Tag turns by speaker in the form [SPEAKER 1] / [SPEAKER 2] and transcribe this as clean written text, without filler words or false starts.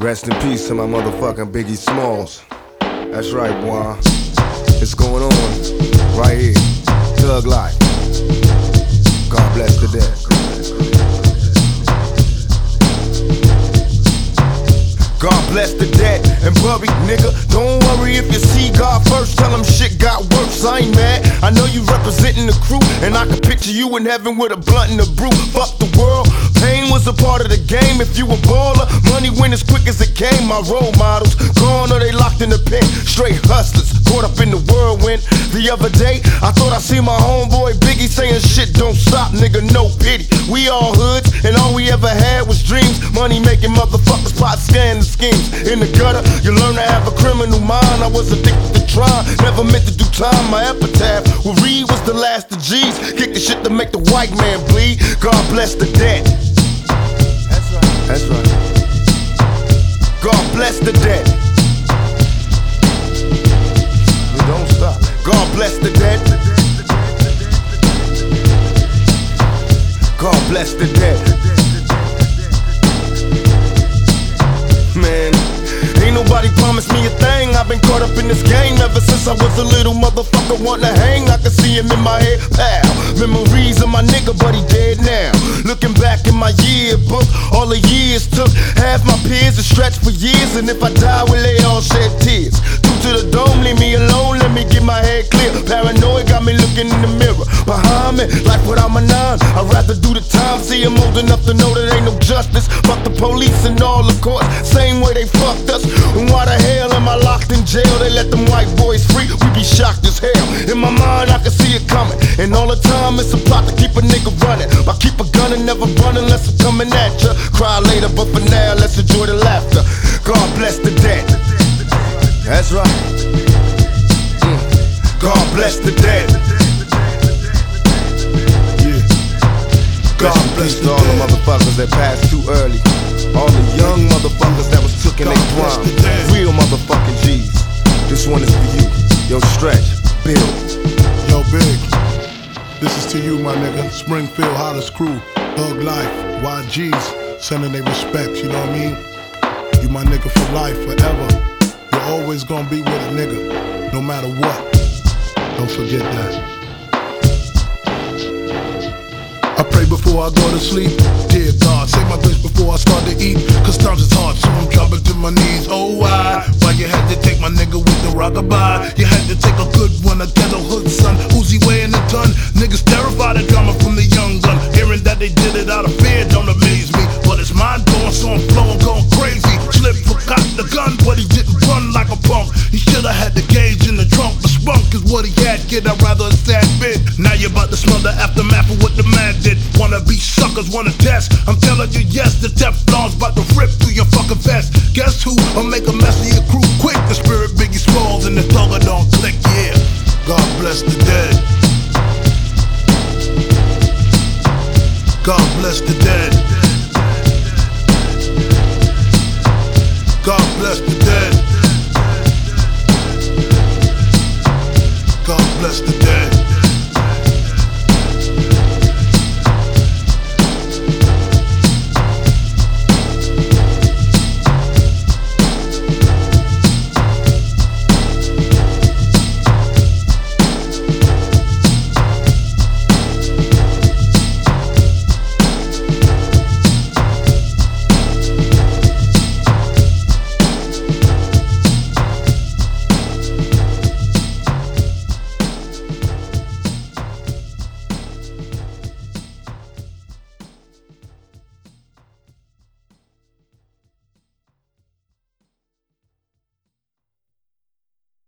[SPEAKER 1] Rest in peace to my motherfucking Biggie Smalls. That's right, boy. It's going on right here. Thug life. God bless the dead. God bless the dead and buried, nigga. Don't worry if you see God first. Tell him shit got worse. I ain't mad. I know you representing the crew, and I can picture you in heaven with a blunt and a brew. Fuck the world. Pain was a part of the game. If you a baller, money went as quick as it came. My role models gone or they locked in the pen. Straight hustlers caught up in the whirlwind. The other day, I thought I seen my homeboy Biggie saying shit don't stop, nigga, no pity. We all hoods, and all we ever had was dreams. Money making motherfuckers pot scandals. Schemes in the gutter, you learn to have a criminal mind. I was addicted to crime, never meant to do time. My epitaph will read was the last of G's. Kick the shit to make the white man bleed. God bless the dead. That's right. That's right. God bless the dead. You don't stop. God bless the dead. God bless the dead. Man, ain't nobody promised me a thing. I've been caught up in this game ever since I was a little motherfucker wanting to hang. I can see him in my head, pal. Memories of my nigga, but he dead now. Looking back in my yearbook, all the years took. Half my peers are stretched for years, and if I die, will they all shed tears? Due to the dome, leave me alone, let me get my head clear. Paranoid got me looking in the mirror. Behind me, like without my nine, I'd rather do the time. See I'm old enough to know that ain't no justice. Fuck the police and all the courts, same way they fucked us. And why the hell am I locked in jail? They let them white boys free, we be shocked as hell. In my mind I can see it coming, and all the time it's a plot to keep a nigga running. I keep a gun and never run unless I'm coming at ya. Cry later, but for now let's enjoy the laughter. God bless the dead. That's right. God bless the dead. Yeah. God bless all the motherfuckers that passed too early. All the young motherfuckers that was took in their prime. Real motherfucking G's. This one is for you. Yo, Stretch, Bill.
[SPEAKER 2] Yo, Big. This is to you, my nigga. Springfield Hollis crew. Thug Life. YGs. Sending their respects, you know what I mean? You my nigga for life, forever. You're always gonna be with a nigga, no matter what. Don't forget that. I pray before I go to sleep. Dear God, save my bitch before I start to eat. Cause times is hard, so I'm dropping to my knees. Oh, why you had to take my nigga with the rockabye? You had to take a good one, a ghetto hood son. Uzi weighing a ton. Niggas terrified of drama from the young gun. Hearing that they did it out of fear don't amaze me. But it's mind blowing, so I'm flowing, going crazy. Slip forgot the gun, but he didn't run like a punk. He should've had the gauge in the trunk. But spunk is what he had, kid, I'd rather a sad bit. Now you're about to smell the aftermath of what the man did. Wanna be suckers, wanna test. I'm telling you yes, the Teflon's about to rip through your fucking vest. Guess who? I'll make a mess of your crew quick. The spirit Biggie Smalls and the thugger don't click, yeah. God bless the dead. God bless the dead. God bless the dead. God bless the dead.